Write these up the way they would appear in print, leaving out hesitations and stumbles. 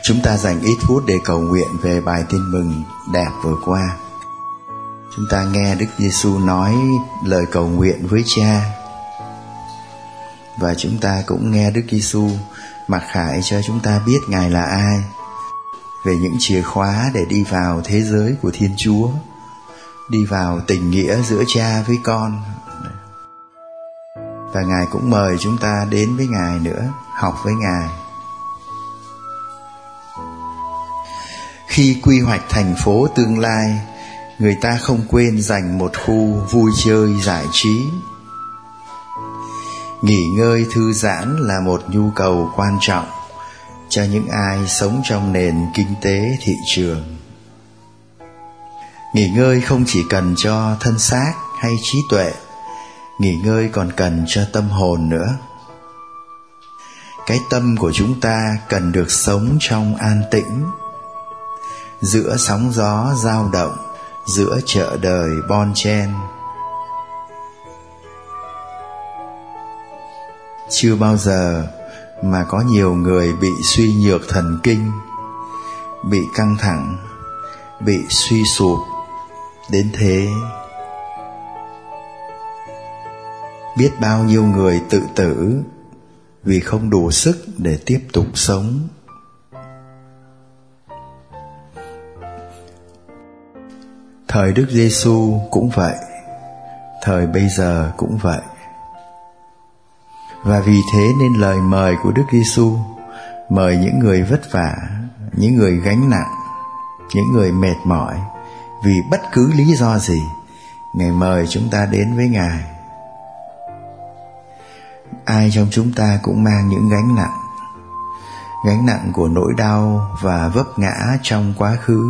Chúng ta dành ít phút để cầu nguyện về bài tin mừng đẹp vừa qua. Chúng ta nghe Đức Giêsu nói lời cầu nguyện với Cha, và chúng ta cũng nghe Đức Giêsu mặc khải cho chúng ta biết Ngài là ai, về những chìa khóa để đi vào thế giới của Thiên Chúa, đi vào tình nghĩa giữa Cha với con. Và Ngài cũng mời chúng ta đến với Ngài nữa, học với Ngài. Khi quy hoạch thành phố tương lai, người ta không quên dành một khu vui chơi giải trí. Nghỉ ngơi thư giãn là một nhu cầu quan trọng cho những ai sống trong nền kinh tế thị trường. Nghỉ ngơi không chỉ cần cho thân xác hay trí tuệ, nghỉ ngơi còn cần cho tâm hồn nữa. Cái tâm của chúng ta cần được sống trong an tĩnh, giữa sóng gió dao động, giữa chợ đời bon chen. Chưa bao giờ mà có nhiều người bị suy nhược thần kinh, bị căng thẳng, bị suy sụp đến thế. Biết bao nhiêu người tự tử vì không đủ sức để tiếp tục sống. Thời Đức Giêsu cũng vậy, thời bây giờ cũng vậy. Và vì thế nên lời mời của Đức Giêsu mời những người vất vả, những người gánh nặng, những người mệt mỏi, vì bất cứ lý do gì, Ngài mời chúng ta đến với Ngài. Ai trong chúng ta cũng mang những gánh nặng của nỗi đau và vấp ngã trong quá khứ,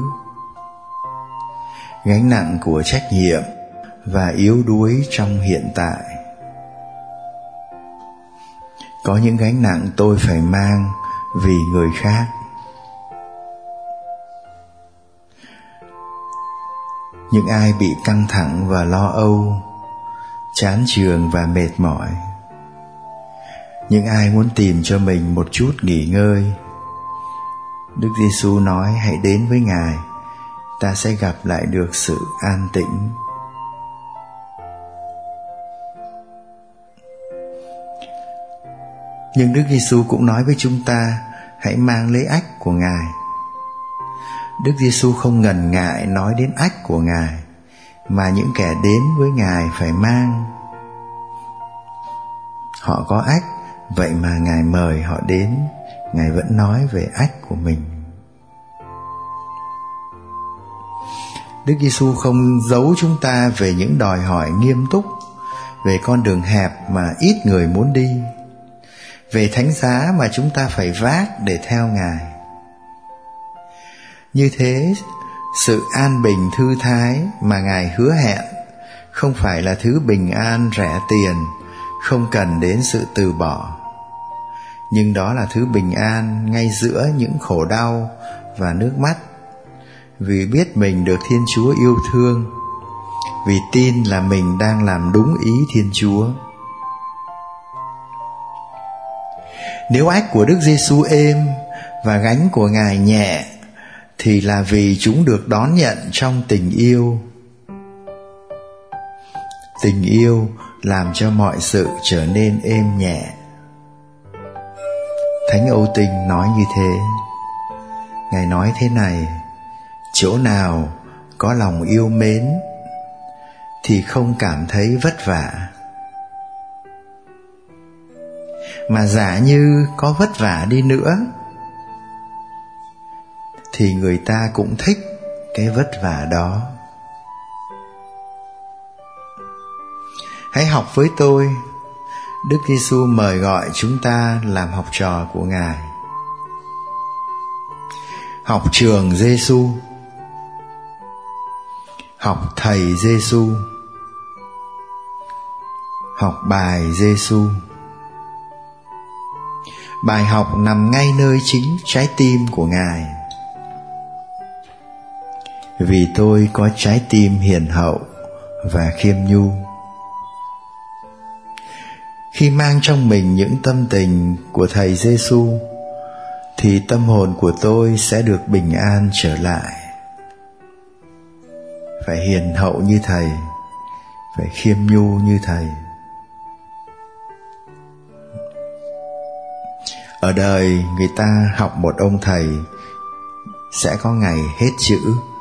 gánh nặng của trách nhiệm và yếu đuối trong hiện tại. Có những gánh nặng tôi phải mang vì người khác. Những ai bị căng thẳng và lo âu, chán chường và mệt mỏi, những ai muốn tìm cho mình một chút nghỉ ngơi, Đức Giêsu nói hãy đến với Ngài, ta sẽ gặp lại được sự an tĩnh. Nhưng Đức Giêsu cũng nói với chúng ta hãy mang lấy ách của Ngài. Đức Giêsu không ngần ngại nói đến ách của Ngài, mà những kẻ đến với Ngài phải mang. Họ có ách, vậy mà Ngài mời họ đến, Ngài vẫn nói về ách của mình. Đức Giêsu không giấu chúng ta về những đòi hỏi nghiêm túc, về con đường hẹp mà ít người muốn đi, về thánh giá mà chúng ta phải vác để theo Ngài. Như thế, sự an bình thư thái mà Ngài hứa hẹn không phải là thứ bình an rẻ tiền, không cần đến sự từ bỏ, nhưng đó là thứ bình an ngay giữa những khổ đau và nước mắt, vì biết mình được Thiên Chúa yêu thương, vì tin là mình đang làm đúng ý Thiên Chúa. Nếu ách của Đức Giêsu êm và gánh của Ngài nhẹ, thì là vì chúng được đón nhận trong tình yêu. Tình yêu làm cho mọi sự trở nên êm nhẹ. Thánh Âu Tinh nói như thế. Ngài nói thế này: chỗ nào có lòng yêu mến thì không cảm thấy vất vả, mà giả như có vất vả đi nữa thì người ta cũng thích cái vất vả đó. Hãy học với tôi. Đức Giêsu mời gọi chúng ta làm học trò của Ngài. Học trường Giêsu, học thầy Giêsu, học bài Giêsu. Bài học nằm ngay nơi chính trái tim của Ngài. Vì tôi có trái tim hiền hậu và khiêm nhu. Khi mang trong mình những tâm tình của thầy Giêsu, thì tâm hồn của tôi sẽ được bình an trở lại. Phải hiền hậu như Thầy, phải khiêm nhu như Thầy. Ở đời người ta học một ông thầy sẽ có ngày hết chữ.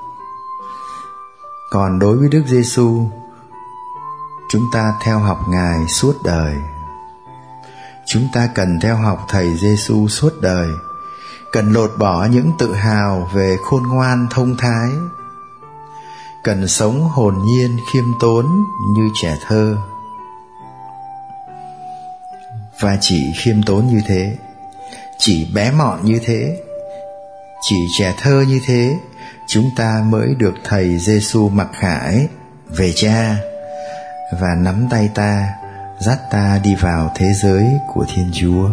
Còn đối với Đức Giêsu, chúng ta theo học Ngài suốt đời. Chúng ta cần theo học Thầy Giêsu suốt đời, cần lột bỏ những tự hào về khôn ngoan thông thái, cần sống hồn nhiên khiêm tốn như trẻ thơ. Và chỉ khiêm tốn như thế, chỉ bé mọn như thế, chỉ trẻ thơ như thế, chúng ta mới được Thầy Giêsu mặc khải về Cha và nắm tay ta, dắt ta đi vào thế giới của Thiên Chúa.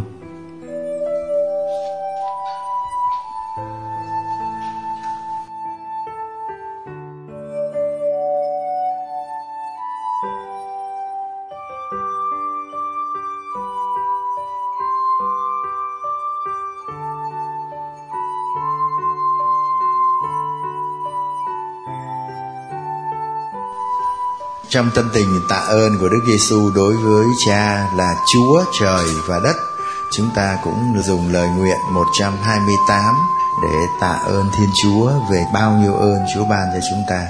Trong tâm tình tạ ơn của Đức Giêsu đối với Cha là Chúa trời và đất, chúng ta cũng dùng lời nguyện 128 để tạ ơn Thiên Chúa về bao nhiêu ơn Chúa ban cho chúng ta.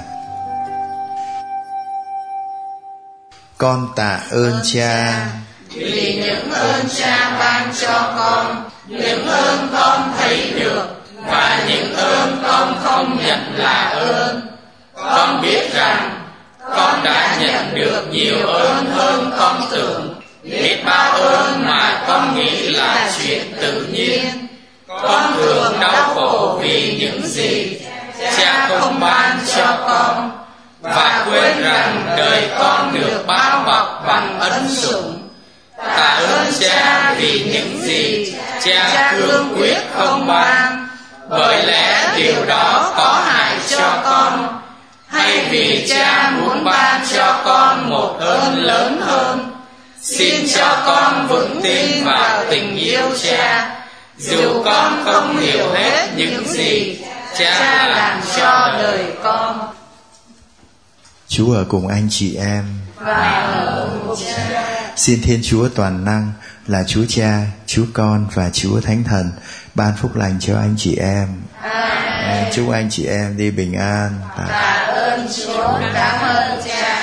Con tạ ơn Cha vì những ơn Cha ban cho con, những ơn con thấy được và những ơn con không nhận là ơn. Con biết rằng con đã nhận được nhiều ơn hơn con tưởng, biết bao ơn mà con nghĩ là chuyện tự nhiên. Con thường đau khổ vì những gì Cha không ban cho con, và quên rằng đời con được bao bọc bằng ân sủng. Tạ ơn Cha vì những gì Cha cương quyết không ban, bởi lẽ điều đó có hại cho con, hay vì Cha muốn ban cho con một ơn lớn hơn. Xin cho con vững tin vào tình yêu Cha, dù con không hiểu hết những gì Cha làm cho đời con. Chúa ở cùng anh chị em Và ở cùng Cha. Xin Thiên Chúa toàn năng là Chúa Cha, Chúa Con và Chúa Thánh Thần ban phúc lành cho anh chị em. Amen. Chúc anh chị em đi bình an. Tạ ơn Chúa, cảm ơn Cha.